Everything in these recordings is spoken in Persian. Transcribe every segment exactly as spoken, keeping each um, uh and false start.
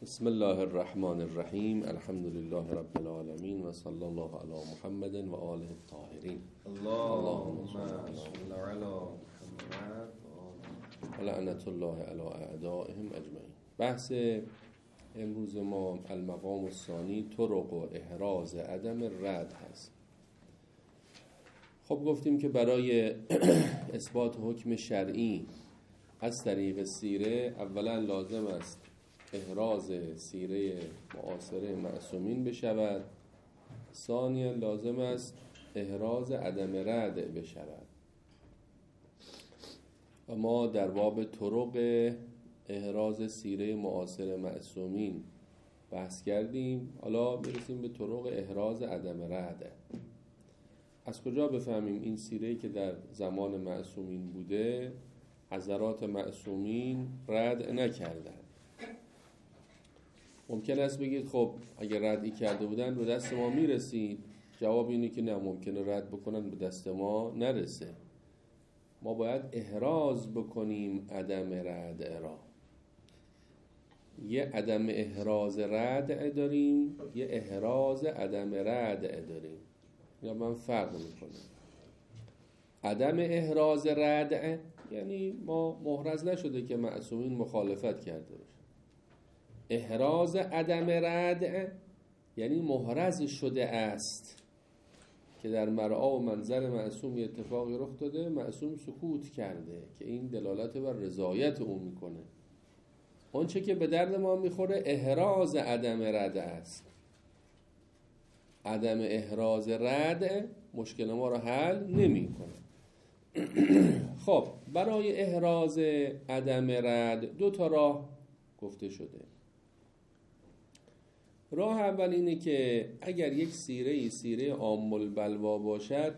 بسم الله الرحمن الرحیم. الحمد لله رب العالمین و صلی الله علی محمد و آله الطاهرین. اللهم صل علی محمد و لعنت الله علی اعدائهم اجمعین. بحث امروز ما المقام الثانی طرق و احراز عدم رد هست. خب گفتیم که برای اثبات حکم شرعی از طریق سیره اولا لازم است احراز سیره معاصره معصومین بشود، ثانیا لازم است احراز عدم رد بشود. و ما در باب طرق احراز سیره معاصر معصومین بحث کردیم. حالا برسیم به طرق احراز عدم رد. از کجا بفهمیم این سیره که در زمان معصومین بوده حضرات معصومین رد نکردن؟ ممکن است بگید خب اگر ردی کرده بودن به دست ما میرسید. جواب اینه که نه، ممکنه رد بکنن به دست ما نرسه. ما باید احراز بکنیم عدم رد را. یه عدم احراز رد داریم، یه احراز عدم رد داریم. یا من فرق میکنم. عدم احراز رد یعنی ما محرز نشده که معصومین مخالفت کرده باشه. احراز عدم رد یعنی محرز شده است که در مرعا و منظر معصوم اتفاقی رخ داده، معصوم سکوت کرده که این دلالت بر رضایت او میکنه. اون چه که به درد ما میخوره احراز عدم رد است. عدم احراز رد مشکل ما رو حل نمیکنه. خب برای احراز عدم رد دو تا راه گفته شده. راه اول اینه که اگر یک سیره سیره عام البلوا باشد،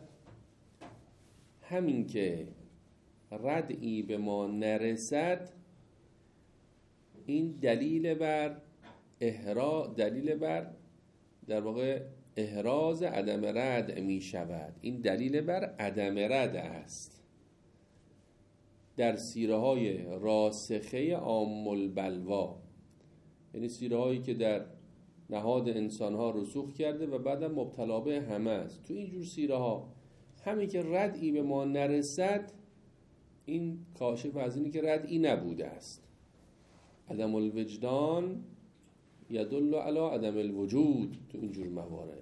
همین که ردی به ما نرسد این دلیل بر احراز دلیل بر در واقع احراز عدم رد می شود. این دلیل بر عدم رد است. در سیره های راسخه عام البلوا، یعنی سیره هایی که در نهاد انسان ها رسوخ کرده و بعدم مبتلا به همه است، تو اینجور سیره ها همین که ردی به ما نرسد این کاشف از اینی که ردی نبوده است. عدم الوجدان یدل علی عدم الوجود تو اینجور موارد.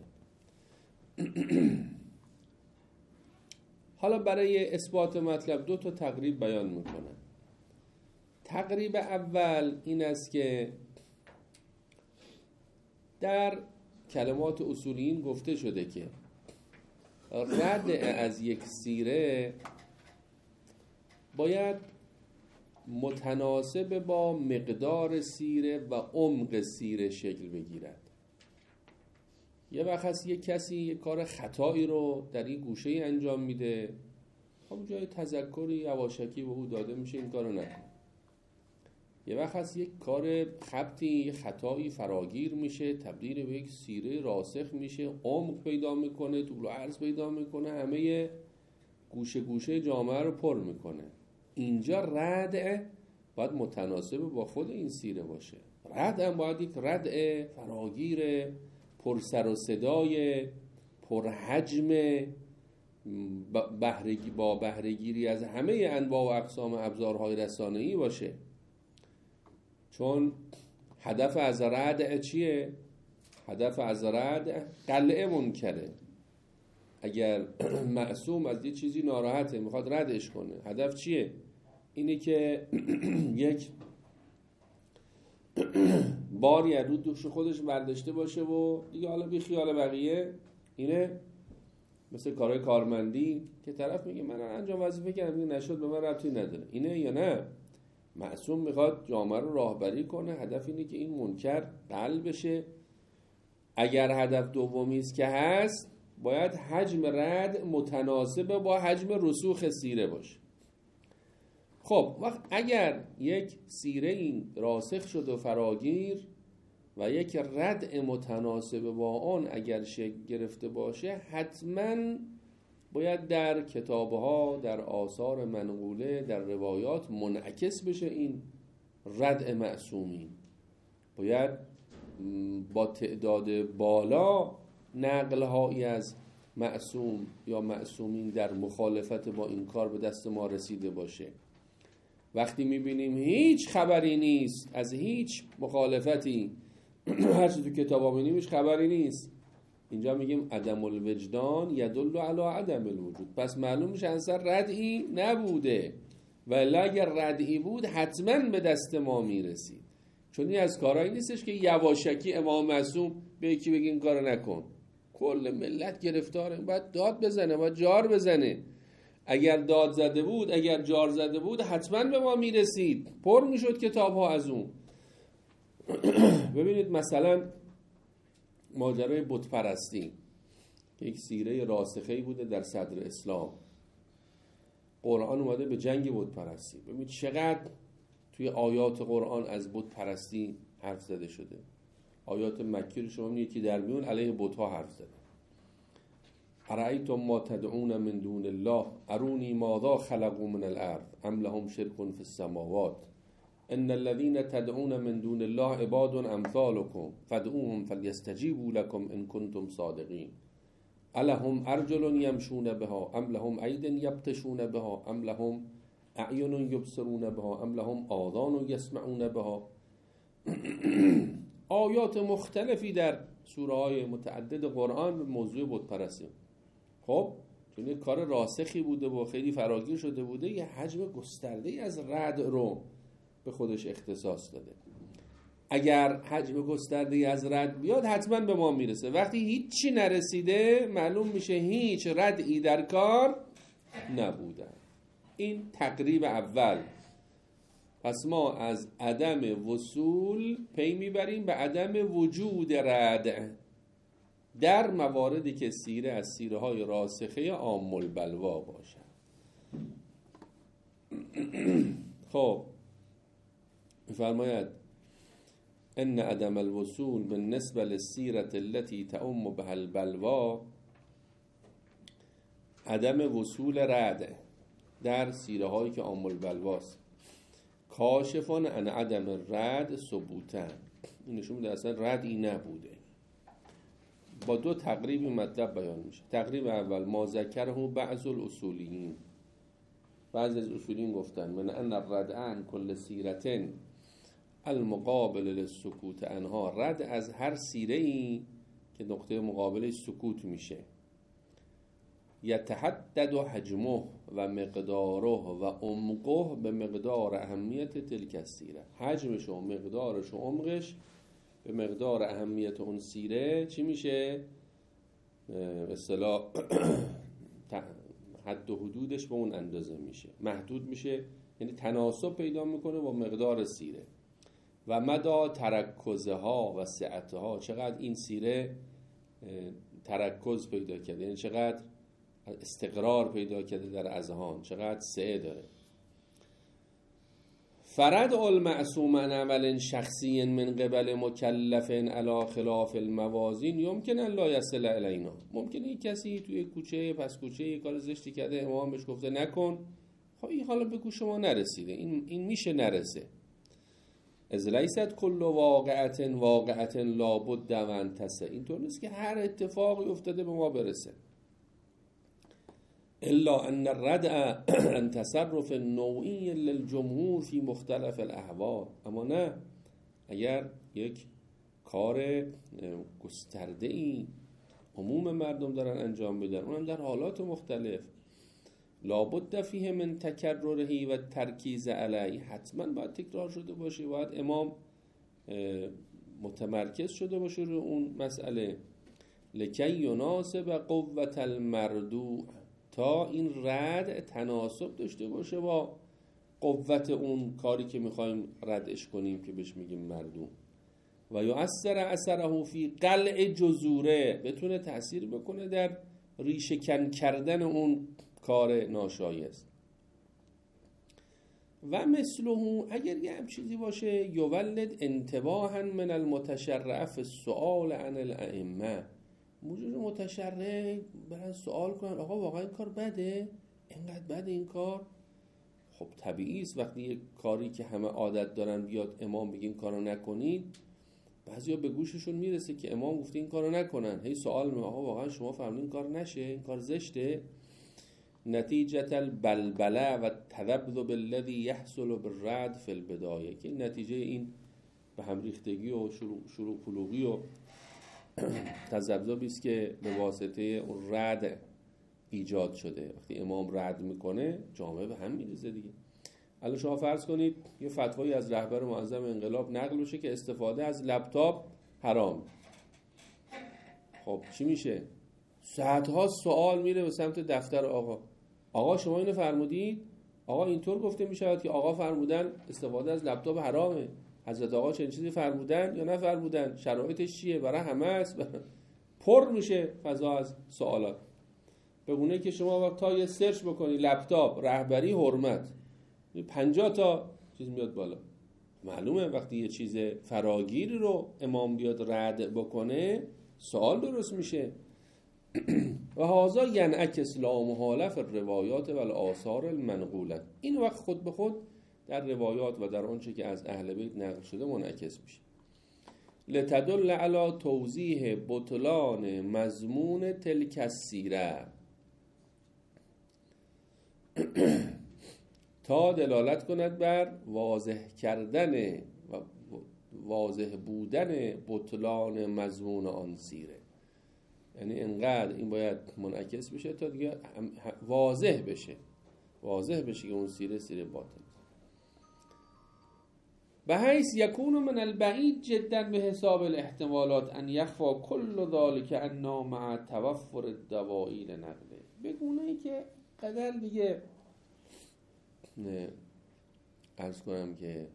حالا برای اثبات مطلب دو تا تقریب بیان میکنه. تقریب اول این است که در کلمات اصولیین گفته شده که رد از یک سیره باید متناسب با مقدار سیره و عمق سیره شکل بگیرد. یه وقت هست یک کسی یک کار خطایی رو در این گوشه انجام میده، خب جای تذکری یواشکی به او داده میشه این کارو نکن. یه وقت هست یک کار خبطی خطایی فراگیر میشه، تبدیل به یک سیره راسخ میشه، عمق پیدا میکنه، طول و عرض پیدا میکنه، همه گوشه گوشه جامعه رو پر میکنه. اینجا رد باید متناسب با خود این سیره باشه. رد هم باید یک رد فراگیر پر سر و صدای پر حجم بهرگی با بهره‌گیری از همه انواع و اقسام ابزارهای رسانه‌ای باشه. چون هدف از رد چیه؟ هدف از رد قلعه منکره. اگر معصوم از یه چیزی ناراحته میخواد ردش کنه، هدف چیه؟ اینه که یک باری از رو دوش خودش برداشته باشه و دیگه حالا بی خیال بقیه. اینه مثل کارهای کارمندی که طرف میگه من انجام وظیفه کردم دیگه نشد به من ربطی نداره. اینه یا نه؟ معصوم میخواد جامعه رو راهبری کنه، هدف اینه که این منکر حل بشه. اگر هدف دومی است که هست، باید حجم رد متناسب با حجم رسوخ سیره باشه. خب وقت اگر یک سیره این راسخ شد و فراگیر و یک رد متناسب با آن اگر شکل گرفته باشه، حتما باید در کتابها، در آثار منقوله، در روایات منعکس بشه این رد معصومین. باید با تعداد بالا نقل‌هایی از معصوم یا معصومین در مخالفت با این کار به دست ما رسیده باشه. وقتی میبینیم هیچ خبری نیست از هیچ مخالفتی، هر چیزی که کتابا می‌بینیم هیچ خبری نیست، اینجا میگیم عدم الوجدان یدل علی عدم الوجود. پس معلوم میشه اصلا ردعی نبوده، ولی اگر ردعی بود حتما به دست ما میرسید. چون این از کارهایی نیستش که یواشکی امام معصوم به یکی بگه این کارو نکن. کل ملت گرفتاره، باید داد بزنه، باید جار بزنه. اگر داد زده بود، اگر جار زده بود حتما به ما میرسید، پر میشد کتاب ها از اون. ببینید مثلا ماجرای بت پرستی که یک سیره راسخه‌ای بوده در صدر اسلام. قرآن اومده به جنگ بت پرستی. ببینید چقدر توی آیات قرآن از بت پرستی حرف زده شده. آیات مکی رو شما می‌بینید که در میون علیه بت‌ها حرف زده. ارایتم ما تدعون من دون الله ارونی ماذا خلقوا من الارض ام لهم شرک فی السماوات ان الذين تدعون من دون الله عباد امثالكم فادعوهم فليستجيبوا لكم ان كنتم صادقين الهم ارجل يمشون بها ام لهم ايد يبطشون بها ام لهم اعین یبصرون بها ام لهم آذان یسمعون بها. آیات مختلفی در سوره های متعدد قرآن به موضوع بت پرستی. خب چون یک کار راسخی بوده و خیلی فراگیر شده بوده، یه حجم گسترده‌ای از رد رو به خودش اختصاص داده. اگر حجم گسترده‌ای از رد بیاد حتما به ما میرسه. وقتی هیچی نرسیده معلوم میشه هیچ ردی در کار نبوده. این تقریب اول. پس ما از عدم وصول پی میبریم به عدم وجود رد در مواردی که سیره از سیره های راسخه عام البلوا باشد. خب میفرماید ان عدم الوصول بالنسبه للسیره التي تعم بها البلوا، عدم وصول رد در سیره هایی که عام البلواست، کاشفان عن عدم الرد ثبوتن، این نشون میده اصلا ردی نبوده. با دو تقریب مطلب بیان میشه. تقریب اول ما ذکره بعض الاصولیین، بعض از اصولیین گفتن من ان الرد عن کل سیرتن المقابل للسکوت عنها، رد از هر سیره ای که نقطه مقابلش سکوت میشه، یتحدد حجمه و مقداره و عمقه به مقدار اهمیت تلک السیره، حجمش و مقدارش و عمقش به مقدار اهمیت اون سیره چی میشه؟ به اصطلاح حد و حدودش به اون اندازه میشه، محدود میشه، یعنی تناسب پیدا میکنه با مقدار سیره. و مدى ترکزها و سعتها، چقدر این سیره ترکز پیدا کرده، یعنی چقدر استقرار پیدا کرده در اذهان، چقدر سعه داره. فرد المعصوم عن عمل شخصی من قبل مکلف علی خلاف الموازین یمکن ان لا یصل الینا، ممکنه یک کسی توی کوچه پس کوچه یک کار زشتی کرده، امام بهش گفته نکن، خب این حالا به گوش شما نرسیده، این این میشه نرسه. از لیست کل واقعت واقعت لابد و انتسه، اینطور نیست که هر اتفاقی افتاده به ما برسه. الا ان الردع عن تصرف نوعی للجمهور فی مختلف الاحوال، اما نه، اگر یک کار گسترده ای عموم مردم دارن انجام بدن، اونم در حالات مختلف، لابد فیه من تکررهی و ترکیز علیه، حتما باید تکرار شده باشه، باید امام متمرکز شده باشه رو اون مسئله. لکی یناسب قوت المردوع، تا این رد تناسب داشته باشه با قوت اون کاری که میخوایم ردش کنیم که بهش میگیم مردوع. و یؤثر اثره فی قلع جذوره، بتونه تأثیر بکنه در ریشه کن کردن اون کار ناشایست. و مثله، اگر یه هم چیزی باشه، یولد انتباها من المتشرع فی السؤال عن الائمه، موجود متشرع برن سوال کنن آقا واقعا این کار بده؟ اینقدر بده این کار؟ خب طبیعی است وقتی یک کاری که همه عادت دارن بیاد امام بگه این کارو نکنید، بعضیا به گوششون میرسه که امام گفته این کارو نکنن، هی سوال میکنن آقا واقعا شما فرمودین این کار نشه، این کار زشته؟ نتیجه البلبله و تذبذب الذی یحصل بالرعد فی البدایه، که نتیجه این به هم ریختگی و شروع شروع قلوبی و تذبذبی است که به واسطه اون رعد ایجاد شده. وقتی امام رعد میکنه جامعه به هم میریزه دیگه. الان شما فرض کنید یه فتوایی از رهبر معظم انقلاب نقل بشه که استفاده از لپتاپ حرام. خب چی میشه؟ صدها سوال میره به سمت دفتر آقا. آقا شما اینو فرمودید؟ آقا اینطور گفته میشود که آقا فرمودن استفاده از لپتاپ حرامه. حضرت آقا چنین چیزی فرمودن یا نفرمودن؟ شرایطش چیه؟ برای همه است. پر میشه فضا از سوالات. به گونه که شما وقت تا یه سرچ بکنی لپتاپ رهبری حرمت، پنجاه تا چیز میاد بالا. معلومه وقتی یه چیز فراگیر رو امام بیاد رد بکنه سوال درست میشه. و هذا ینعکس لا محاله فی الروایات و الآثار المنقوله. این وقت خود به خود در روایات و در آنچه که از اهل بیت نقل شده منعکس میشه. لتدل علی توضیح بطلان مضمون تلک السیره، تا دلالت کند بر واضح کردن و واضح بودن بطلان مضمون آن سیره. یعنی انقدر این باید منعکس بشه تا دیگه واضح بشه واضح بشه که اون سیره سیره باطل. به حیث یکون من البعید جدا به حساب الاحتمالات ان یخفا کل ذالک انا مع توفر الدوائل نقله، به گونه‌ای که قدر دیگه نه عرض کنم که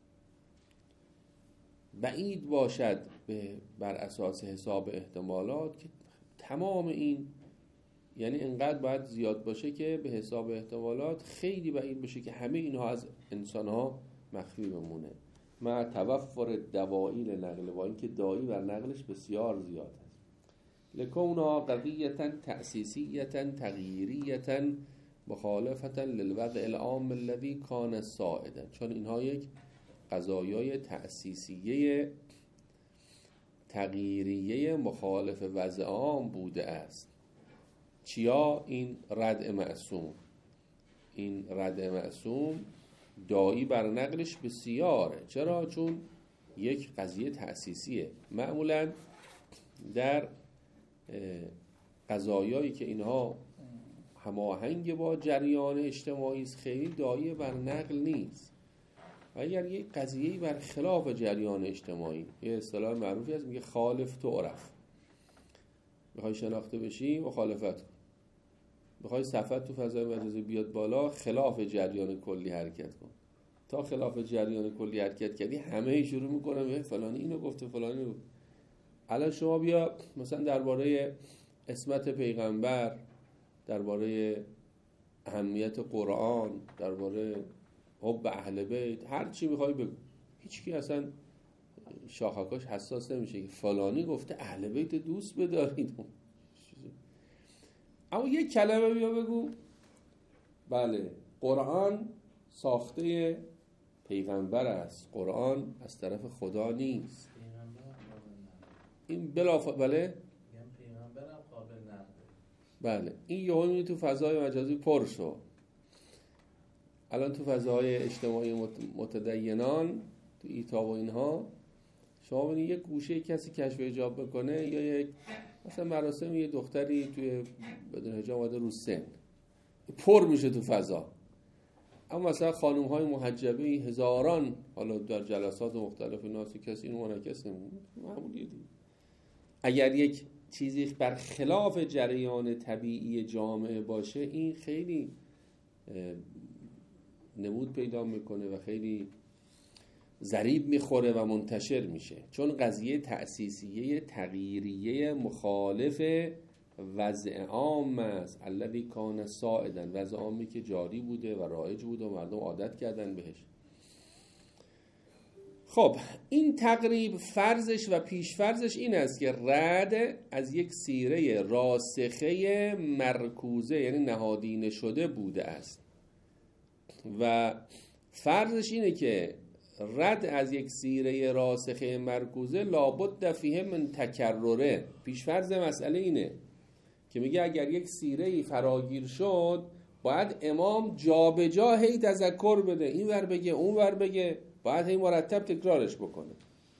بعید باشد به بر اساس حساب احتمالات که تمام این، یعنی انقدر باید زیاد باشه که به حساب احتمالات خیلی بعید باشه که همه اینها از انسانها مخفی بمونه. مع توفر دوائل نقل، با اینکه دایی بر نقلش بسیار زیاد است. لکونا قضیتا تأسیسیتا تغییریتا مخالفتا للوضع العام الذی کان سائدا، چون اینها یک قضایای تأسیسیه تغییریه مخالف وضع عام بوده است. چیا؟ این ردع معصوم. این ردع معصوم دایی بر نقلش بسیاره. چرا؟ چون یک قضیه تأسیسیه. معمولا در قضایایی که اینها هماهنگ با جریان اجتماعی است خیلی دایی بر نقل نیست. و اگر یک قضیه‌ای بر خلاف جریان اجتماعی، یه اصطلاح معروفی هست میگه خالف تعرف، بخوای شناخته بشی مخالفت کن. بخوای صفت تو فضای مجازی بیاد بالا خلاف جریان کلی حرکت کن. تا خلاف جریان کلی حرکت کردی همه شروع میکنن فلانی اینو گفته فلانی اینو گفته. الان شما بیا مثلا درباره عصمت پیغمبر، درباره اهمیت قرآن، درباره حب اهل بیت، هر چی میخوای بگو، هیچکی اصلا شاخکاش حساس نمیشه که فلانی گفته اهل بیت دوست بدارید. اما یک کلمه بیا بگو بله قرآن ساخته پیغمبر است، قرآن از طرف خدا نیست. این بلا بله پیغمبرم قابل نقده. بله این یهو می تو فضای مجازی پر شو. الان تو فضای اجتماعی متدینان تو ایتا و اینها شما ببینید یک گوشه کسی کشف حجاب بکنه یا یک مثلا مراسم یه دختری توی بدون حجاب اومده رو سن پر میشه تو فضا. اما مثلا خانم های محجبه هزاران حالا در جلسات مختلف ناسی کسی اینو منعکس نمی‌کنه، معمولیه دیگه. اگر یک چیزی بر خلاف جریان طبیعی جامعه باشه این خیلی نمود پیدا میکنه و خیلی ضریب میخوره و منتشر میشه، چون قضیه تأسیسیه تغییریه مخالف وضع عام است. الذی کان سائدا، وضع عامی که جاری بوده و رایج بوده و مردم عادت کردن بهش. خب این تقریب فرضش و پیش فرضش این است که رد از یک سیره راسخه مرکوزه یعنی نهادینه شده بوده است و فرضش اینه که رد از یک سیره راسخه مرکوزه لابد فیه من تکرره. پیشفرض مسئله اینه که میگه اگر یک سیره فراگیر شد باید امام جا به جا هی تذکر بده، این ور بگه اون ور بگه، باید هی مرتب تکرارش بکنه.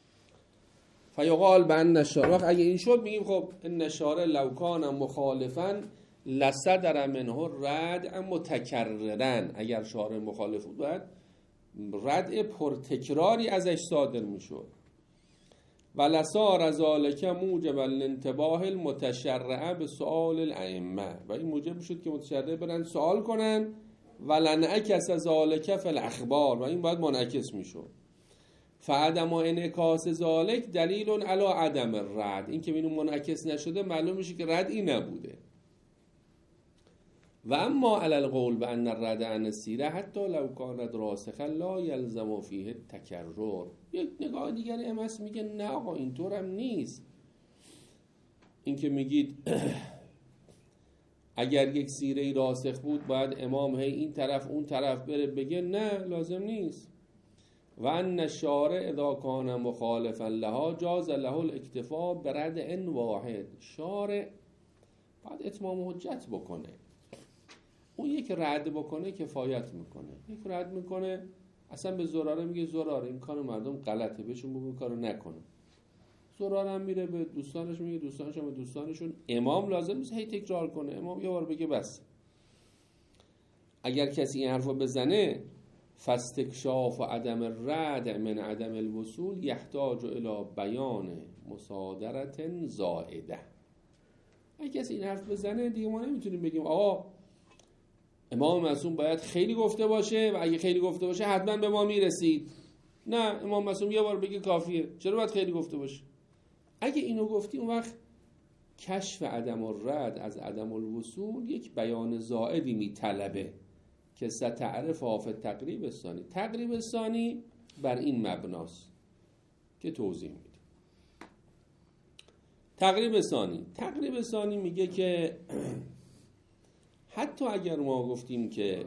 فیقال بان الشارع، وقت اگه این شد میگیم خب ان الشارع لو کان مخالفا لصدر منه رد متکررن، اگر شارع مخالف بود باید رد پرتکراری ازش صادر میشد. و لصار ذلک موجبا لانتباه المتشرع به سؤال الائمه، و این موجب شد که متشرع برن سوال کنن. و لنعکس ذلک فی الاخبار، و این باید منعکس میشد. فعدم انعکاس ذلک دلیل علی عدم الرد، این که اینو منعکس نشده معلوم میشه که ردی نبوده. و اما علی القول بان الرد عن السیره حتی لو کانت راسخا لا یلزم فیه تکرر، یک نگاه دیگر امس میگه نه آقا اینطورم نیست. این که میگید اگر یک سیره راسخ بود باید امام هی این طرف اون طرف بره بگه، نه لازم نیست. و ان الشارع اذا کان مخالفا لها جاز له الاکتفاء برد ان واحد، شارع باید اتمام حجت بکنه، اون یک رد بکنه کفایت میکنه. یک رد میکنه اصلا به زراره میگه زراره این کار مردم غلطه، بهشون بگو این کارو نکنه. زراره هم میره به دوستانش میگه، دوستانش هم به دوستانشون. امام لازم نیست هی تکرار کنه، امام یه بار بگه بس. اگر کسی این حرفو بزنه فاستکشاف و عدم الرد من عدم الوصول یحتاج الی بیان مصادرة زائده. اگه کسی این حرف بزنه دیگه ما نمیتونیم بگیم آقا امام معصوم باید خیلی گفته باشه و اگه خیلی گفته باشه حتما به ما میرسید. نه، امام معصوم یه بار بگه کافیه، چرا باید خیلی گفته باشه؟ اگه اینو گفتی اون وقت کشف عدم الرد از عدم الوصول یک بیان زائدی میطلبه که ستعرف آف تقریب ثانی. تقریب ثانی بر این مبناست که توضیح میده. تقریب ثانی تقریب ثانی میگه که حتی اگر ما گفتیم که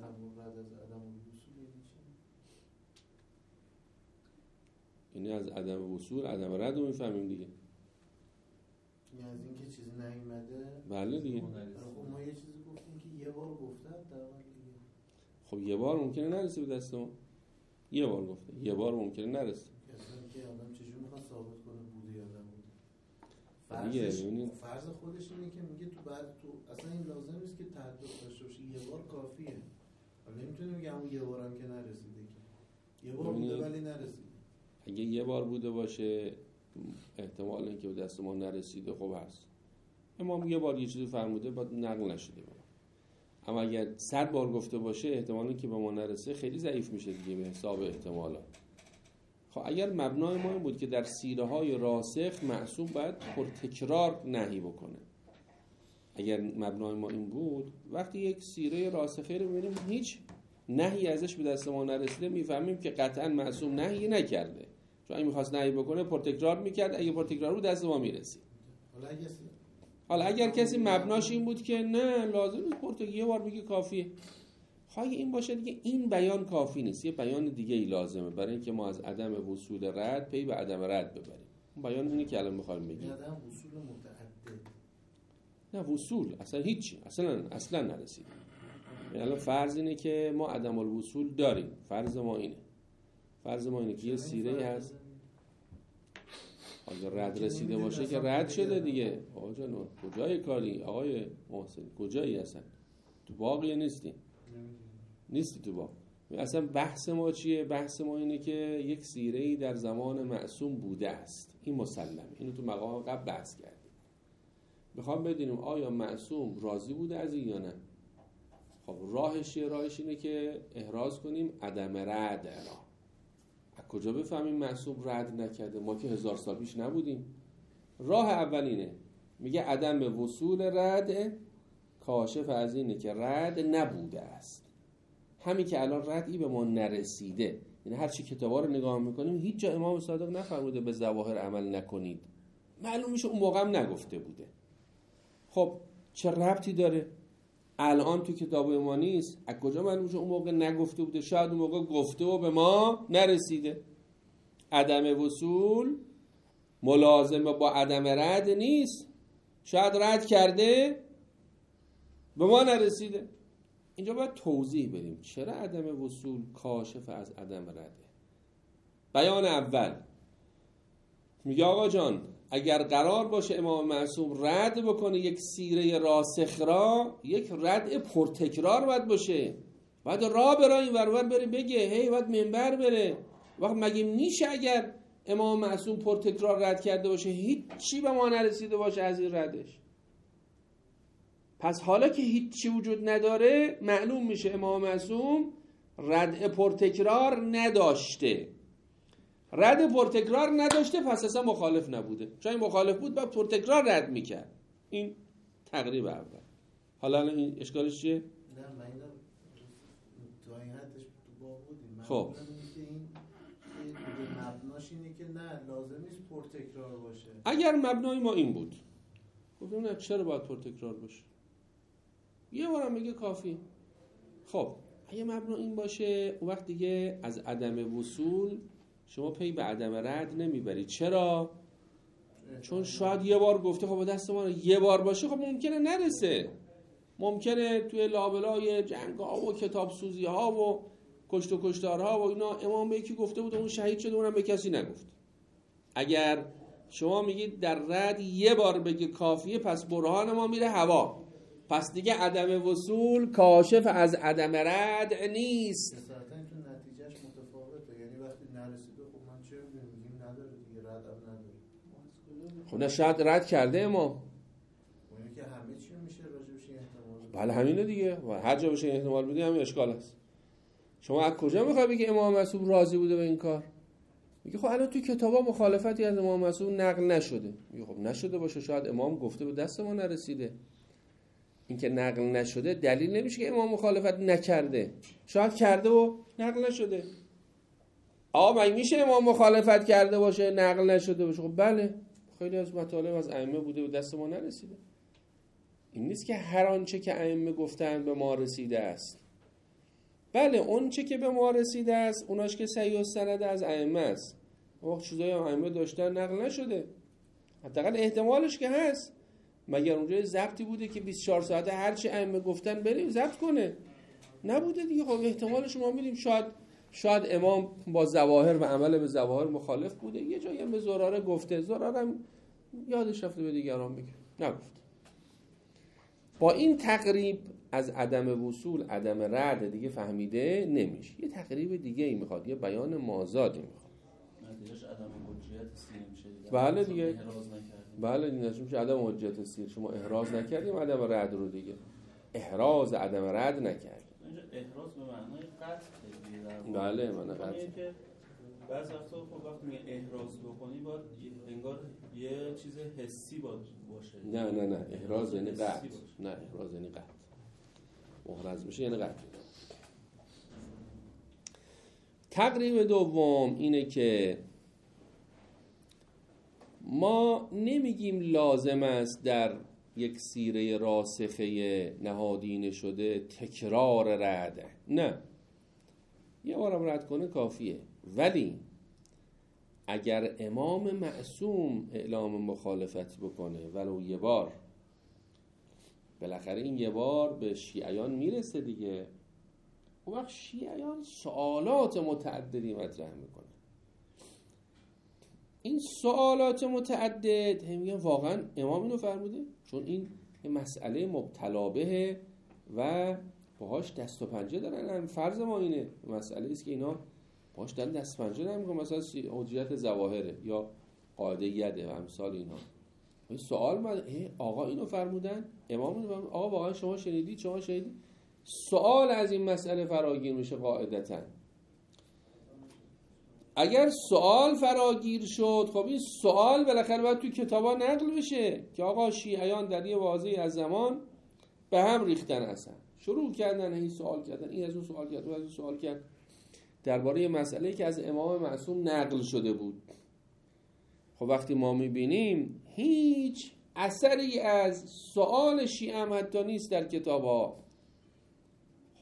یعنی از عدم وصول عدم رد رو میفهمیم دیگه، یعنی از این که چیزی نیومده. بله دیگه. خب ما یه چیزی گفتیم که یه بار گفته در دیگه. خب یه بار ممکنه نرسه به دست ما، یه بار گفته یه بار ممکنه نرسه. اصلا که آدم چجوری میخواد ثابت کنه بوده یا نبوده؟ فرضش یعنی فرض خودش اینه که میگه تو بعد تو اصلا این لازم نیست که تعدد داشته باشه، یه بار کافیه. حالا نمیتونیم بگم اون یه بارم که نرسیده که یه بار بوده ولی نرسیده. اگه یه بار بوده باشه احتمال اینکه به دست ما نرسیده خب هست. امام یه بار یه چیزی فرموده بعد نقل نشده. اما اگر صد بار گفته باشه احتمالی که به ما نرسه خیلی ضعیف میشه دیگه به حساب احتمالات. خب اگر مبنای ما این بود که در سیره های راسخ معصوم باید پرتکرار نهی بکنه، اگر مبنای ما این بود وقتی یک سیره راسخه رو میبینیم هیچ نهی ازش به دست ما نرسیده میفهمیم که قطعا معصوم نهی نکرده، چون اگه میخواست نهی بکنه پرتکرار میکرد، اگه پرتکرار بود دست ما میرسید. حالا اگه حالا اگر کسی مبناش این بود که نه لازم نیست پرتکرار یه بار بگی کافیه، خواهی این باشه دیگه این بیان کافی نیست، یه بیان دیگه ای لازمه برای اینکه ما از عدم وصول رد پی به عدم رد ببریم. اون بیان اینه که الان می‌خوایم بگیم عدم وصول متعدد. نه وصول اصلا هیچی، اصلا اصلا نرسید. یعنی الان فرض اینه که ما عدم الوصول داریم، فرض ما اینه فرض ما اینه که یه سیره هست اگه رد رسیده باشه که رد شده دیگه. آقا جان کجای کاری آقای محسن، کجایی هستن؟ تو باقی نیستی نیستی تو باقی. اصلا بحث ما چیه؟ بحث ما اینه که یک سیره‌ای در زمان معصوم بوده است، این مسلمه، اینو تو مقام قبل بحث کردیم. میخوام بدونیم آیا معصوم راضی بوده از این یا نه. خب راهش راهش اینه که احراز کنیم عدم رد را. از کجا بفهمیم معصوم رد نکرده؟ ما که هزار سال پیش نبودیم. راه اولینه میگه عدم وصول رد کاشف از اینه که رد نبوده است. همین که الان ردی به ما نرسیده، یعنی هر چی کتابا رو نگاه میکنیم هیچ جا امام صادق نفرموده به ظواهر عمل نکنید، معلوم میشه اون موقع هم نگفته بوده. خب چه ربطی داره؟ الان تو کتاب ما نیست، از کجا معلوم میشه اون موقع نگفته بوده؟ شاید اون موقع گفته و به ما نرسیده. عدم وصول ملازمه با عدم رد نیست، شاید رد کرده به ما نرسیده. اینجا باید توضیح بدیم چرا عدم وصول کاشف از عدم رده. بیان اول میگه آقا جان اگر قرار باشه امام معصوم رد بکنه یک سیره راسخ را، یک رد پرتکرار باید باشه، باید راه برای این ورور بره بگه، هی باید منبر بره. وقت مگه میشه اگر امام معصوم پرتکرار رد کرده باشه هیچ چی به ما نرسیده باشه از این ردش؟ پس حالا که هیچ چی وجود نداره معلوم میشه امام معصوم رد پرتکرار نداشته. رد پرتکرار نداشته پس اصلا مخالف نبوده، چون این مخالف بود باید پرتکرار رد میکرد. این تقریب اول. حالا این اشکالش چیه؟ نه من اینا تا این حدش تو باب بودیم. خب که این که مبناش اینه که نه لازم نیست پرتکرار باشه. اگر مبنای ما این بود گفتم نه چرا باید پرتکرار باشه؟ یه بارم بگه کافی. خب اگه مبنا این باشه اون وقت دیگه از عدم وصول شما پی به عدم رد نمیبری. چرا؟ چون شاید یه بار گفته خب دست ما یه بار باشه، خب ممکنه نرسه، ممکنه توی لابلای جنگ ها و کتاب سوزی ها و کشت و کشتارها و اینا امام به یکی گفته بود اون شهید شده اونم به کسی نگفت. اگر شما میگید در رد یه بار بگی کافیه پس برهان ما میره هوا، پس دیگه عدم وصول کاشف از عدم رد نیست. اصلا تو نتیجهش متفاوته، یعنی وقتی نرسیده خب من چه میگیم نداره دیگه، رد هم نداره. خب نه شاید رد کرده ما، اونی که همه چی میشه راجبش احتمال. بله همینه دیگه، هر جا بشه احتمال بدی همین اشکال هست. شما از کجا میخوای بگی امام معصوم راضی بوده به این کار؟ میگه خب الان تو کتابا مخالفتی از امام معصوم نقل نشده. میگه خب نشده باشه، شاید امام گفته به دست ما نرسیده. این که نقل نشده دلیل نمیشه که امام مخالفت نکرده، شاید کرده و نقل نشده. آقا مگه میشه امام مخالفت کرده باشه نقل نشده باشه؟ خب بله خیلی از مطالب از ائمه بوده و دست ما نرسیده. این نیست که هر آنچه که ائمه گفتن به ما رسیده است. بله اون چه که به ما رسیده است اوناش که صحیح السند از ائمه است، وقت چیزایی هم ائمه داشتن نقل نشده، حداقل احتمالش که هست. مگر اونجا ضبطی بوده که بیست و چهار ساعته هر چی ائمه گفتن بریم ضبط کنه؟ نبوده دیگه. خب احتمالش ما میدیم شاید شاید امام با ظواهر و عمل به ظواهر مخالف بوده، یه جایی هم به زراره گفته، زراره هم یادش رفته به دیگران بگه، نگفت. با این تقریب از عدم وصول عدم رد دیگه فهمیده نمیشه. یه تقریب دیگه ای میخواد، یه بیان مازادی میخواد. نتیجهش عدم حجیت سیر میشه دیگه. بله دیگه. احراز نکردیم. بله دیگه میشه عدم حجیت سیر. شما احراز نکردیم عدم رد رو دیگه. احراز عدم رد نکردیم. اینجا احراز به معنای قطع دیگه. بله معنی قطع. که بعضی وقتا خب وقتی میگه احراز بکنی باید انگار یه چیز حسی باید باشه. نه نه نه احراز یعنی قطع. نه احراز یعنی قطع. محرز بشه یعنی قطع. تقریب دوم اینه که ما نمیگیم لازم است در یک سیره راسخه نهادینه شده تکرار رد، نه، یه بارم رد کنه کافیه. ولی اگر امام معصوم اعلام مخالفت بکنه ولو یه بار، بالاخره این یه بار به شیعیان میرسه دیگه، اون وقت شیعیان سوالات متعددی مطرح میکنه. این سوالات متعدد هم میگن واقعا امام اینو فرموده؟ چون این مسئله مبتلا به و باهاش دست و پنجه دارن. فرض ما اینه مسئله است که اینا باهاش دارن دست و پنجه دارن میکنن، مثلا حجیت ظواهره یا قاعده یده و امثال اینا. این سوال من آقا اینو فرمودن، امام اینو فرمودن، آقا واقعا شما شنیدید؟ شما شنیدید؟ سوال از این مسئله فراگیر میشه قاعدتاً. اگر سوال فراگیر شد خب این سوال بالاخره باید تو کتابا نقل بشه که آقا شیعیان در یه واضحی از زمان به هم ریختن، اصلا شروع کردن این سوال کردن، این از اون سوال کرد، اون از اون سوال کرد درباره یه مسئله که از امام معصوم نقل شده بود. خب وقتی ما میبینیم هیچ اثری از سوال شیعه هم حتی نیست در کتابا،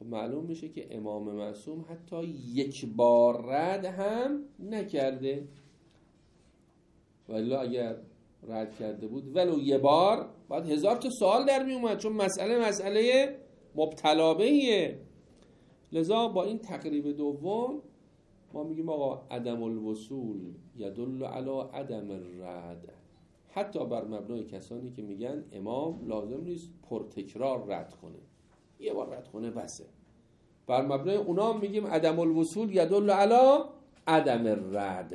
معلوم میشه که امام معصوم حتی یک بار رد هم نکرده. ولی اگر رد کرده بود ولو یه بار بعد هزار تا سوال در می اومد، چون مسئله مسئله مبتلا بهیه. لذا با این تقریب دوم ما میگیم آقا عدم الوصول یدل علی عدم الرد، حتی بر مبنای کسانی که میگن امام لازم نیست پرتکرار رد کنه، یه بار رد کنه بسه. بر مبنای اونا میگیم عدم الوصول یدل علی عدم الرد.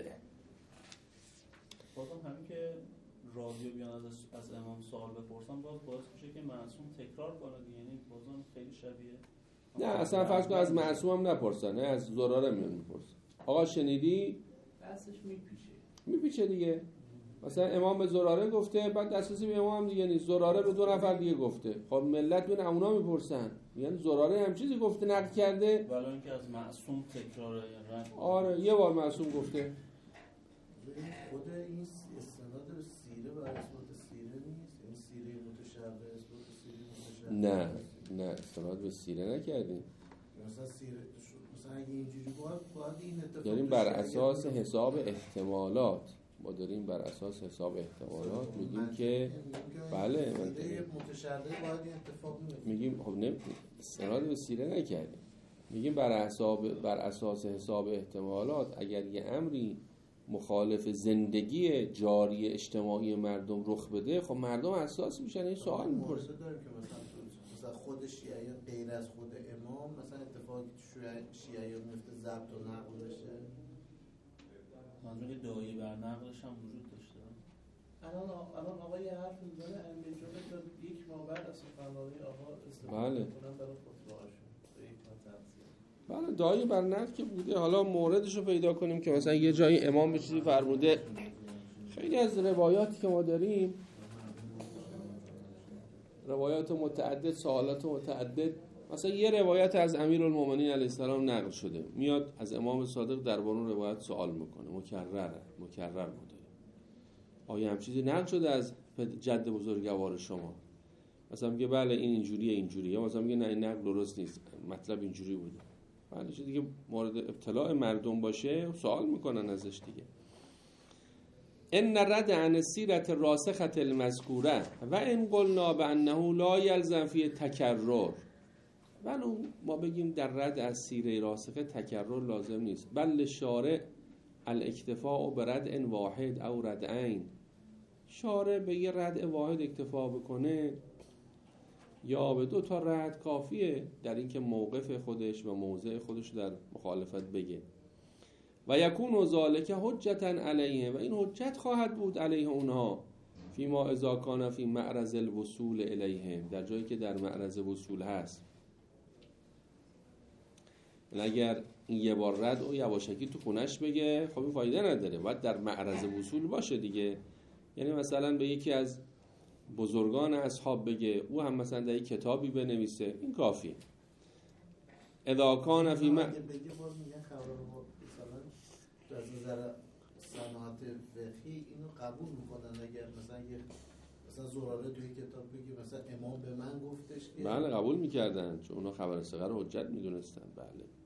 بازم همین که راوی بیان از, از امام سوال بپرسن باز باعث میشه که معصوم تکرار کنه، یعنی بازم خیلی شبیه. نه اصلا فرض کن از معصوم هم نپرسن، نه از زراره میان میپرسن آقا شنیدی؟ دستش میپیشه میپیچه دیگه. مثلا امام به زراره گفته، بعد دسترسی به امام دیگه نیست، زراره به دو نفر دیگه گفته. خب ملت بین اونا میپرسن، یعنی زراره هم چیزی گفته نقل کرده، ولی اینکه از معصوم تکراره یعنی آره یه بار معصوم گفته. خود این استناد به سیره و اثبات سیره نیست، این سیره متشابه اثبات سیره متشابه نه نه استناد به سیره نکردیم، مثلا سیره مثلا اگه اینجوری باید باید این اتفاق داریم بر اساس حساب احتمالات، ما داریم بر اساس حساب احتمالات میگیم که بله منطقی متشابه باید این اتفاق میفته. میگیم خب نه استناد به سیره نکردیم، میگیم بر حساب بر اساس حساب احتمالات اگر یه امری مخالف زندگی جاری اجتماعی مردم رخ بده، خب مردم حساس میشن، این سوال میپرسن. داریم که مثلا مثلا خود شیعیان غیر از خود امام مثلا اتفاقی تو شیعیان میفته ضبط و نقل بشه، منظور دایی بر نقلش هم وجود داشته. الان الان آقا یه حرف میزنه امیر جمعه تا یک ماه بعد از سخنرانی آقا استفاده بله. کنن برای خطبه‌هاشون به یک ماه تفسیر. بله دایی بر نقل که بوده، حالا موردش رو پیدا کنیم که مثلا یه جایی امام به چیزی فرموده. خیلی از روایاتی که ما داریم، روایات متعدد، سوالات متعدد، مثلا یه روایت از امیرالمومنین علیه السلام نقل شده، میاد از امام صادق درباره اون روایت سوال میکنه، مکرره مکرر بوده. آیا هم چیزی نقل شده از جد بزرگوار شما؟ مثلا میگه بله این اینجوریه اینجوریه، یا مثلا میگه نه این نقل درست نیست، مطلب اینجوری بوده. بله چیزی دیگه مورد ابتلاع مردم باشه سوال میکنن ازش دیگه. ان رد عن السیرة الراسخة المذکوره و ان قلنا بانه لا یلزم فی تکرر، ولو ما بگیم در رد از سیره راسخه تکرر لازم نیست، بل شارع الاکتفاء برد واحد او ردعین، شارع به یه رد واحد اکتفا بکنه یا به دو تا رد کافیه در اینکه موقف خودش و موضع خودش در مخالفت بگه. و یکون ذالک حجتا علیه، و این حجت خواهد بود علیه اونها فیما اذا کان فی معرض الوصول الیهم، در جایی که در معرض وصول هست. اگر این یه بار رد و یواشکی تو خونش بگه خب این فایده نداره، باید در معرض وصول باشه دیگه. یعنی مثلا به یکی از بزرگان اصحاب بگه، او هم مثلا در یک کتابی بنویسه، این کافیه. اذا کان فی ما بگه باز میگن خبر ما مثلا از نظر صنعت فقهی اینو قبول میکنن، اگر مثلا یه مثلا زراره توی کتاب بگه مثلا امام به من گفتش که بله قبول میکردن، چون اونا خبر صغر حجت میدونستن. بله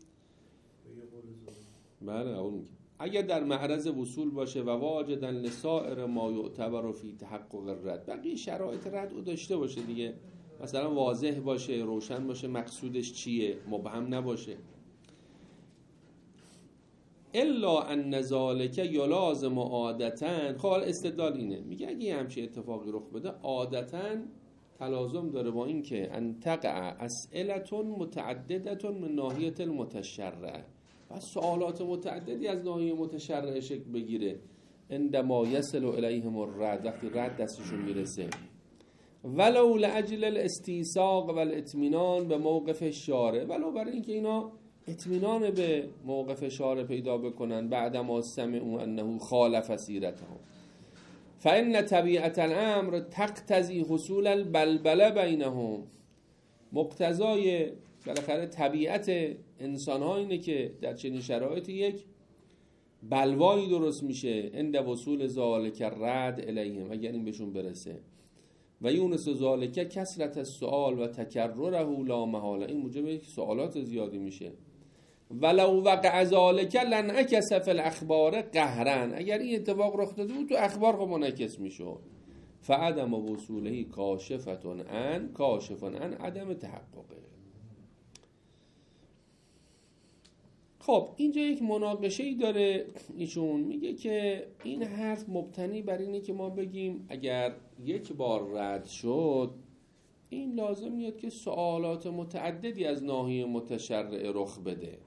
بله قبول میکردن. اگر در معرض وصول باشه و واجدن لسائر ما یعتبر فی تحقق الرد، بقیه شرایط رد او داشته باشه دیگه، مثلا واضح باشه، روشن باشه مقصودش چیه، مبهم نباشه. الا ان ذالک یلازم عادتاً، خب استدلال اینه، میگه اگه یه همچین اتفاقی رخ بده عادتاً تلازم داره با این که ان تقع اسئله متعدده من ناحیه المتشرع، و سوالات متعددی از ناحیه متشرع شکل بگیره عندما یصل الیهم الرد، وقتی رد دستشون میرسه. ولو لاجل الاستیثاق و الاطمینان به موقف شارع، ولو برای اینکه اینا اطمینان به موقف شارع پیدا بکنن بعد ما سمعوا انه خالف سیرتهم، فان طبیعت الامر تقتضی حصول البلبله بینهم، مقتضای بالاخره طبیعت انسان ها اینه که در چنین شرایطی یک بلوایی درست میشه عند وصول ذالک الرد الیهم، اگر این بهشون برسه. و یونس ذالک کثرت السؤال و تکرره لا محاله، این موجب سوالات زیادی میشه. ولو وقع ذالک لانعکس فی الاخبار قهرا، اگر این اتفاق رخ داده بود تو اخبار خب منعکس میشد. فعدم وصوله کاشفتون عن کاشفون عن عدم تحققه. خب اینجا یک مناقشه‌ای داره ایشون، میگه که این حرف مبتنی بر اینه که ما بگیم اگر یک بار رد شد این لازم میاد که سوالات متعددی از ناحیه متشرع رخ بده.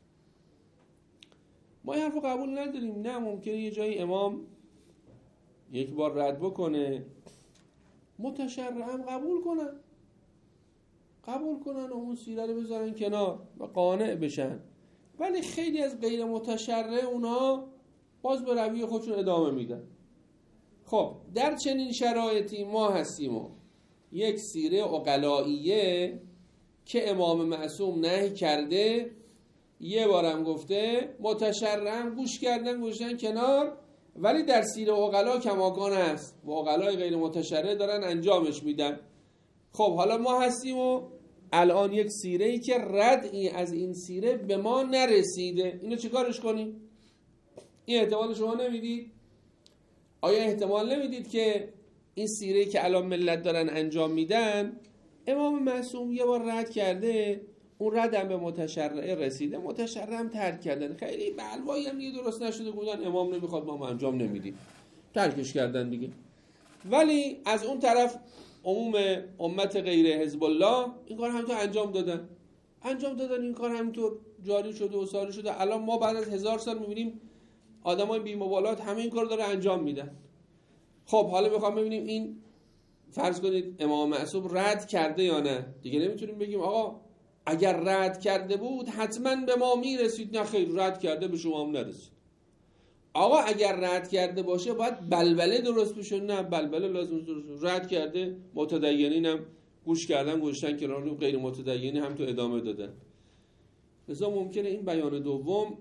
ما این حرف رو قبول نداریم. نه، ممکنه یه جایی امام یک بار رد بکنه متشرع هم قبول کنن قبول کنن و اون سیره رو بذارن کنار و قانع بشن، ولی خیلی از غیر متشرع اونا باز به روی خودشون ادامه میدن. خب در چنین شرایطی ما هستیم و یک سیره عقلائیه که امام معصوم نهی کرده، یه بارم گفته، متشرع هم گوش کردن گوشن کنار، ولی در سیره عقلا کماکان هست و عقلای غیر متشرع دارن انجامش میدن. خب حالا ما هستیم و الان یک سیره‌ای که ردی از این سیره به ما نرسیده، اینو چیکارش کنیم؟ این احتمال شما نمیدید؟ آیا احتمال نمیدید که این سیره‌ای که الان ملت دارن انجام میدن امام معصوم یه بار رد کرده، اون رد هم به متشرع رسیده، متشرع هم ترک کردن، خیلی بلوایی هم دیگه درست نشده بودن، امام نمیخواد ما هم انجام نمیدیم، ترکش کردن دیگه. ولی از اون طرف عموم امت غیر حزب الله این کار همینطور انجام دادن انجام دادن این کار همینطور جاری شده و ساری شده. الان ما بعد از هزار سال میبینیم آدمای بی‌مبالات همه این کار داره انجام میدن. خب حالا میخوام ببینیم این فرض کنید امام معصوم رد کرده یا نه. دیگه نمیتونیم بگیم آقا اگر رد کرده بود حتما به ما میرسید، نه خیر رد کرده به شما هم نرسید. آقا اگر رد کرده باشه باید بلبله درست بشه، نه بلبله لازم درست. رد کرده متدینین هم گوش کردن گوشتن کنار، رو غیر متدینین هم تو ادامه دادن. لذا ممکنه این بیان دوم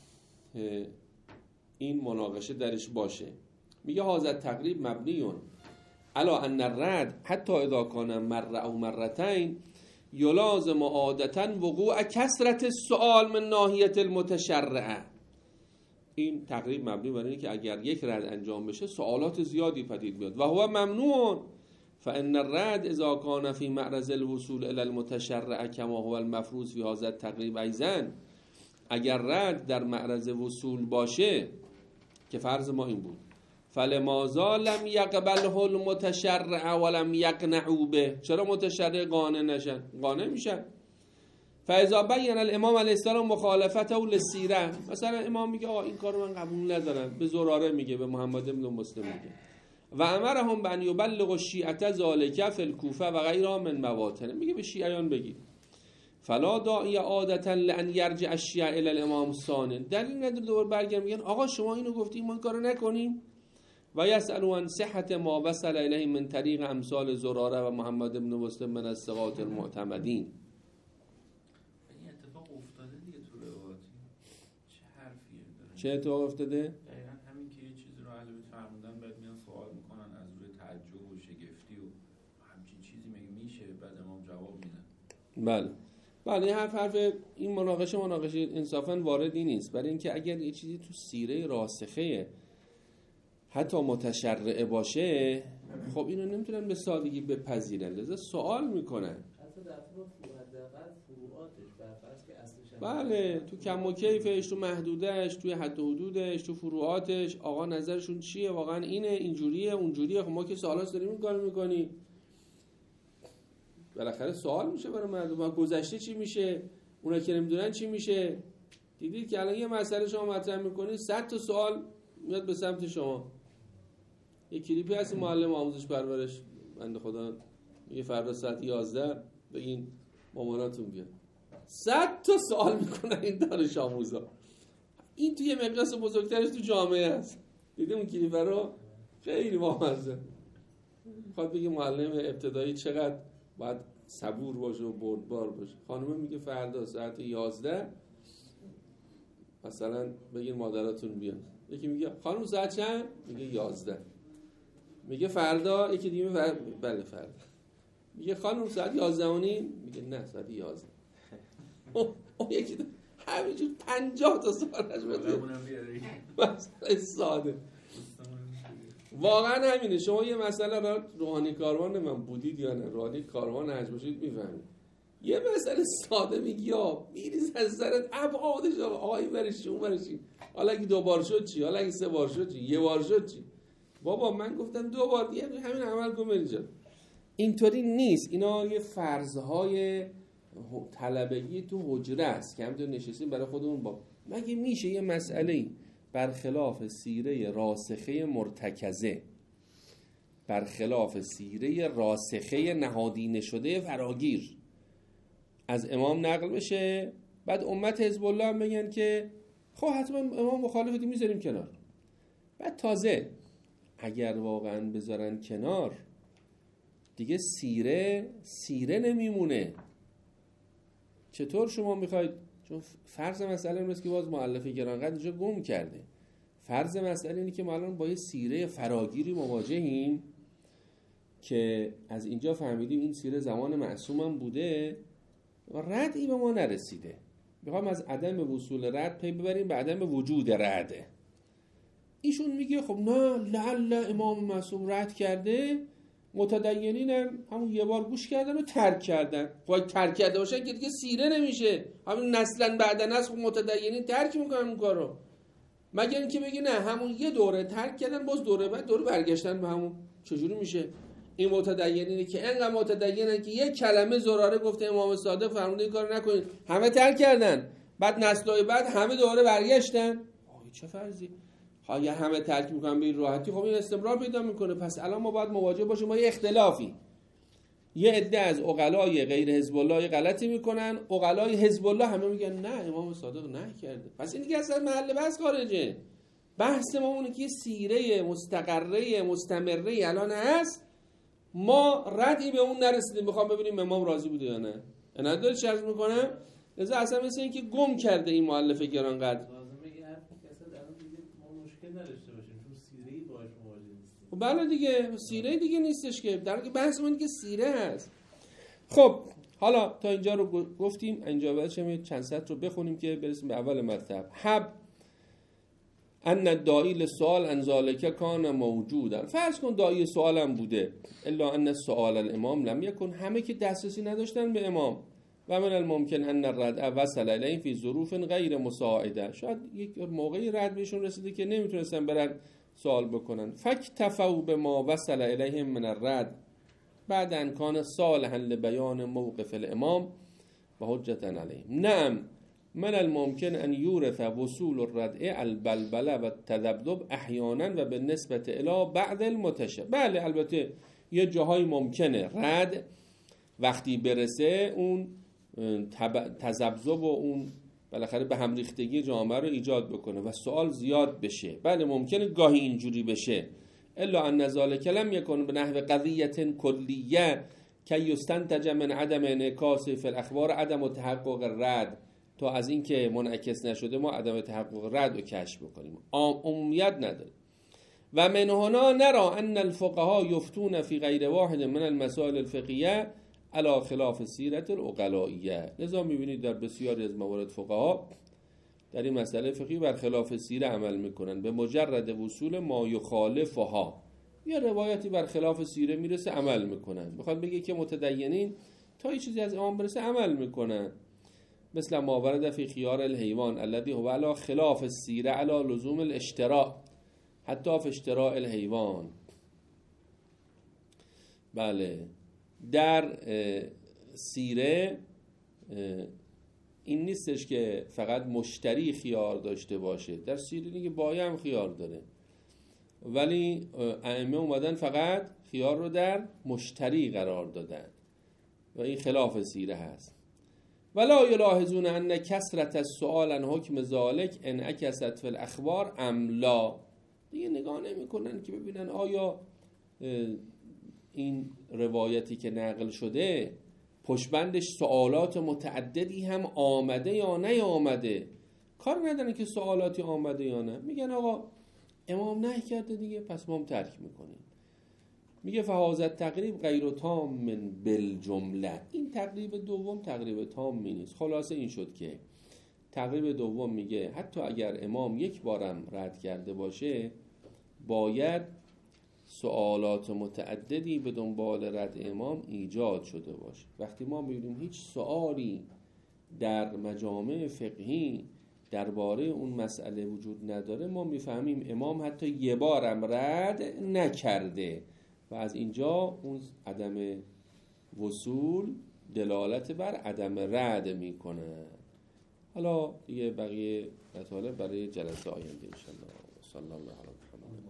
این مناقشه درش باشه. میگه حاضر تقریب مبنیون الا ان الرد حتی اذا کان مره او مرتين یلازم عادتا وقوع کثرت السؤال من ناحیه المتشرعه. این تقریب مبنی بر اینه که اگر یک رد انجام بشه سوالات زیادی پدید بیاد. و هو ممنوع فان الرد اذا كان في معرض الوصول الى المتشرع كما هو المفروض في هذا التقریب ایضا، اگر رد در معرض وصول باشه که فرض ما این بود، فلماذا لم يقبله المتشرع ولم يقنعوا به، چرا متشرع قانع نشن؟ قانع میشن. فاذا بین الامام علیه السلام مخالفته للسیره، مثلا امام میگه آقا این کارو من قبول ندارم، به زراره میگه، به محمد بن مسلم میگه، و امرهم بان یبلغوا الشیعه ذلك فی الکوفه و غیرها من مواطن، میگه به شیعیان بگید. فلا داعی عادتا لان یرجع الشیعه الی الامام الثانی، دلیل نداره دوباره برگردن میگن آقا شما اینو گفتید ما این کارو نکنیم. و یسألوا عن صحت ما وصل الیه من طریق امثال زراره و محمد بن مسلم من الثقات المعتمدین. چه اتفاق افتاده؟ دقیقاً همین که یه چیزی رو اهل بیت فرمودن بعد میان سوال میکنن از روی تعجب و شگفتی و همچین چیزی مگه میشه، بعد امام جواب میدن. بله بله، این حرف حرف این مناقشه مناقشه انصافاً واردی نیست، برای اینکه اگر یه چیزی تو سیره راسخه حتی متشرعه باشه خب اینو نمیتونن به سادگی بپذیرن، لذا سوال میکنن. حتی در فروعاتش برفرض که اصلش بله، تو کم و کیفش، تو محدودش، توی حد و حدودش، تو فروعاتش آقا نظرشون چیه، واقعا اینه، اینجوریه، اونجوریه. خب ما که سوالات داریم این کارو میکنیم، بالاخره سوال میشه برای مردم. گذشته چی میشه، اونا که نمیدونن چی میشه. دیدید که الان یه مسئله شما مطرح میکنید صد تا سوال میاد به سمت شما. یه کلیپی هست معلم آموزش پرورش بنده خدا میگه فردا ساعت یازده بگین ماماناتون بیاد، صد تا سوال میکنن این دانش آموزا. این توی مقیاس بزرگترش تو جامعه هست. دیدیم اون کلیپ رو؟ خیلی بامزه. میخواد بگه معلم ابتدایی چقدر باید صبور باشه و بردبار باشه. خانم میگه فردا ساعت یازده مثلا بگین مادراتون بیان. یکی میگه خانم ساعت چند؟ میگه یازده. میگه فردا، یکی دیگه فر... بله فردا میگه خانم ساعت یازده و نیم، میگه نه ساعت یازده. اون یکی همینجور پنجاه تا سوالش بده مسئله ساده. واقعا همینه. شما یه مسئله را روحانی کاروان من بودید یا نه، روحانی کاروان هج باشید میفهمید. یه مسئله ساده میگی یا میریز از سرت ابعادش، آقا این برشی اون برشی، حالا اگه دو بار شد چی، حالا اگه سه بار شد چی، یه بار شد چی. بابا من گفتم دو بار دیگه همین عمل کن بریجا. اینطوری نیست. اینا یه فرضهای طلبگی تو حجره است که همینطور نشستیم برای خودمون. با مگه میشه یه مسئله برخلاف سیره راسخه مرتکزه، برخلاف سیره راسخه نهادینه شده فراگیر از امام نقل بشه، بعد امت حزب الله هم بگن که خب حتما امام مخالفتی میذاریم کنار. بعد تازه اگر واقعا بذارن کنار دیگه سیره سیره نمیمونه. چطور شما میخواید؟ چون فرض مسئله این است که باز مؤلفه گرانقدر اینجا گم کرده. فرض مسئله اینه که ما الان با یه سیره فراگیری مواجهیم که از اینجا فهمیدیم این سیره زمان معصوم هم بوده و ردی به ما نرسیده. میخوام از عدم وصول رد پی ببریم به عدم وجود رده. ایشون میگه خب نه، لعل امام معصوم رد کرده، متدینین هم همون یه بار گوش کردن و ترک کردن. خب ترک کرده باشن که دیگه سیره نمیشه، همین نسلا بعدن است. خب متدینین ترک میکنن اون کارو، مگر اینکه بگی نه همون یه دوره ترک کردن، باز دوره بعد دوره برگشتن به همون. چجوری میشه؟ این متدینینی که انقدر متدینن که یک کلمه زراره گفته امام صادق فرموده این کارو نکنید، همه ترک کردن، بعد نسل‌های بعد همه دوره برگشتن. آه چه فرضی؟ اگر همه ترک میکنن به این راحتی، خب این استمرار پیدا میکنه. پس الان ما باید مواجه باشیم با یه اختلافی. یه عده از عقلای غیر حزب الله غلطی میکنن، عقلای حزب الله همه میگن نه امام صادق نه کرده. پس این دیگه اصلا محل بحث خارجه. بحث ما اونه که سیره مستقره مستمره الان هست، ما ردی به اون نرسیدیم. میخوام ببینیم امام راضی بوده یا نه. نداره چه عرض میکنم؟ لذا اصلا مثل این که گم کرده این مؤلف گرانقدر. خب بله دیگه سیره دیگه نیستش که، در که بحث من که سیره هست. خب حالا تا اینجا رو گفتیم، اینجا باید شما چند سطر رو بخونیم که برسیم به اول مطلب. حب ان الداعی للسؤال عن ذلك کان موجودا. فرض کن داعی سوالم بوده، الا ان السؤال الامام لم یکن، همه که دسترسی نداشتن به امام. و من الممکن ان الرد وصل الیهم فی ظروف غیر مساعده، شاید یک موقعی رد بهشون رسیده که نمیتونستن برن سوال بکنن. فاکتفوا بما وصل الیهم من الرد بعد ان کان صالحا لبیان موقف الامام و حجة علیهم. نعم من الممکن ان یورث وصول الردع البلبله و التذبذب احیانا و بالنسبه الی بعض المتشابه. بله البته یه جاهای ممکنه رد وقتی برسه اون تذبذب و اون بالاخره به هم ریختگی جامعه رو ایجاد بکنه و سوال زیاد بشه. بله ممکنه گاهی اینجوری بشه. الا ان ذلک لم یکن بنحو قضیه کلیه که یستنتج من عدم انعکاس فی الاخبار عدم تحقق رد، تا از این که منعکس نشده ما عدم تحقق رد رو کشف بکنیم. عمومیت نداره. و من هنا نرى ان الفقهاء یفتون فی غیر واحد من المسائل الفقهیه علی خلاف سیرت العقلائیه. لذا میبینید در بسیاری از موارد فقها در این مسئله فقهی بر خلاف سیره عمل میکنن، به مجرد وصول ما یخالفها. یا روایتی بر خلاف سیره میرسه عمل میکنن. میخواد بگه که متدینین تا یه چیزی از امام برسه عمل میکنن. مثل ما ورد فی خیار الحیوان الذی هو علی خلاف السیره علی لزوم الاشتراء حتی فی اشتراء الحیوان. بله در سیره این نیستش که فقط مشتری خیار داشته باشه، در سیره دیگه بایه هم خیار داره، ولی ائمه اومدن فقط خیار رو در مشتری قرار دادن و این خلاف سیره هست. ولا یلاحظون ان کثرت السؤال عن حکم ذلک انعکست فی الاخبار ام لا. دیگه نگاه نمی‌کنن که ببینن آیا این روایتی که نقل شده پشتبندش سوالات متعددی هم آمده یا نیامده. کار ندارن که سوالاتی آمده یا نه، میگن آقا امام نه کرده دیگه پس ما هم ترک میکنیم. میگه فهازت تقریب غیر تام من بالجمله. این تقریب دوم تقریب تامی نیست. خلاصه این شد که تقریب دوم میگه حتی اگر امام یک بارم رد کرده باشه باید سوالات متعددی به دنبال رد امام ایجاد شده باشه. وقتی ما میبینیم هیچ سوالی در مجامع فقهی درباره اون مسئله وجود نداره، ما میفهمیم امام حتی یه بارم رد نکرده و از اینجا اون عدم وصول دلالت بر عدم رد میکنه. حالا دیگه بقیه مطالب برای جلسه آینده ان شاء الله. صلی الله علیه و سلم.